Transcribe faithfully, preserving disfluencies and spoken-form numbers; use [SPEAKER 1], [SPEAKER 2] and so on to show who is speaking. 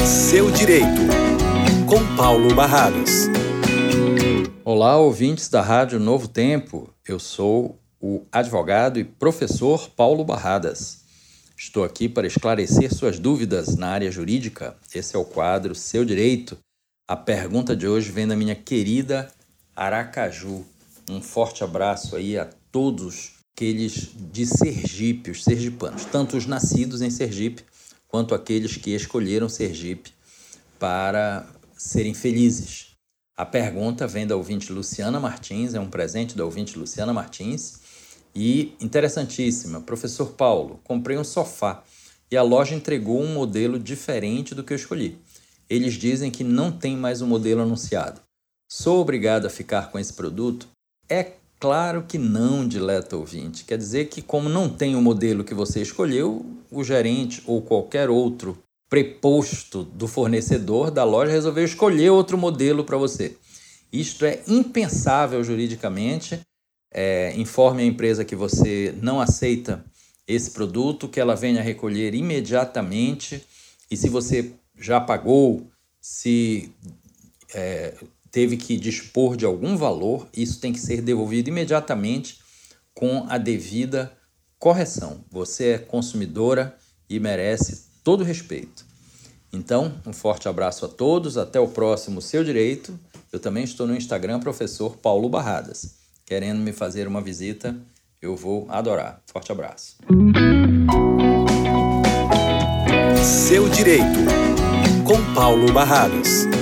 [SPEAKER 1] Seu Direito, com Paulo Barradas.
[SPEAKER 2] Olá, ouvintes da Rádio Novo Tempo. Eu sou o advogado e professor Paulo Barradas. Estou aqui para esclarecer suas dúvidas na área jurídica. Esse é o quadro Seu Direito. A pergunta de hoje vem da minha querida Aracaju. Um forte abraço aí a todos aqueles de Sergipe, os sergipanos, tanto os nascidos em Sergipe, quanto aqueles que escolheram Sergipe para serem felizes. A pergunta vem da ouvinte Luciana Martins, é um presente da ouvinte Luciana Martins, e interessantíssima. Professor Paulo, comprei um sofá e a loja entregou um modelo diferente do que eu escolhi. Eles dizem que não tem mais o modelo anunciado. Sou obrigado a ficar com esse produto? É claro que não, dileta ouvinte. Quer dizer que, como não tem o modelo que você escolheu, o gerente ou qualquer outro preposto do fornecedor da loja resolveu escolher outro modelo para você. Isto é impensável juridicamente. É, informe a empresa que você não aceita esse produto, que ela venha recolher imediatamente, e se você já pagou, se é, teve que dispor de algum valor, isso tem que ser devolvido imediatamente com a devida correção. Você é consumidora e merece todo o respeito. Então, um forte abraço a todos, até o próximo Seu Direito. Eu também estou no Instagram, professor Paulo Barradas. Querendo me fazer uma visita, eu vou adorar. Forte abraço.
[SPEAKER 1] Seu Direito, com Paulo Barradas.